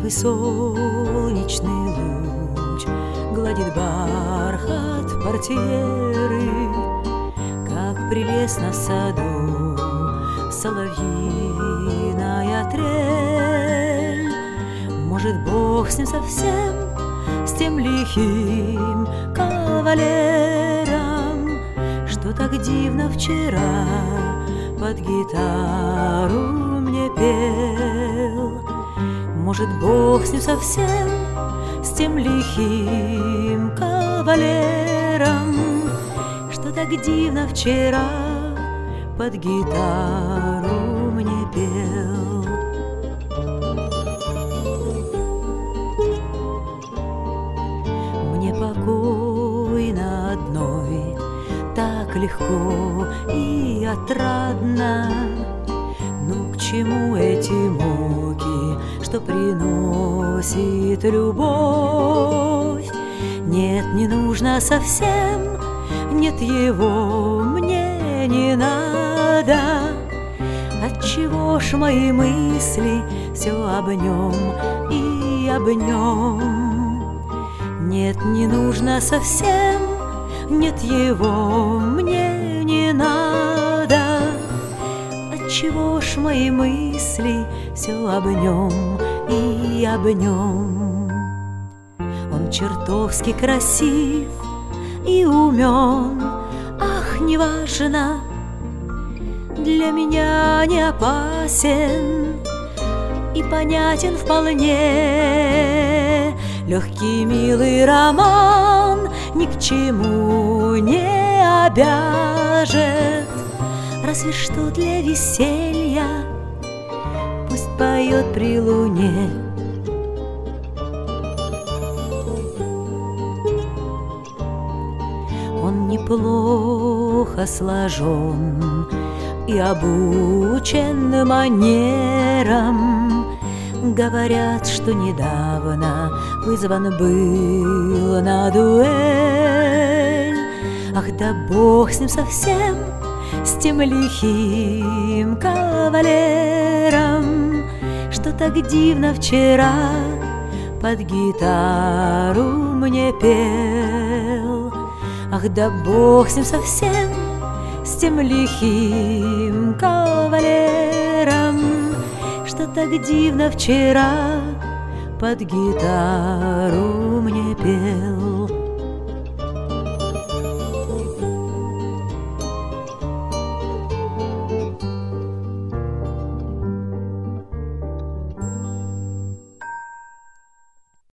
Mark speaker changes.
Speaker 1: Первый солнечный луч гладит бархат портьеры, как прелестно в саду соловьиная трель. Может, Бог с ним совсем, с тем лихим кавалером, что так дивно вчера под гитару мне пел. Может, Бог с ним совсем, с тем лихим кавалером, что так дивно вчера под гитару мне пел. Мне покойно одной, так легко и отрадно. Ну к чему эти муки, что приносит любовь? Нет, не нужно совсем, нет, его мне не надо. Отчего ж мои мысли все об нем и об нем? Нет, не нужно совсем, нет, его мне не надо. Отчего ж мои мысли все об нем и об нем? Он чертовски красив и умен, ах, неважно, для меня не опасен и понятен вполне. Легкий милый роман ни к чему не обяжет, разве что для веселья пусть поет при луне. Он неплохо сложен и обучен манерам. Говорят, что недавно вызван был на дуэль. Ах, да Бог с ним совсем, с тем лихим кавалером, что так дивно вчера под гитару мне пел. Ах, да Бог с ним совсем, с тем лихим кавалером, что так дивно вчера под гитару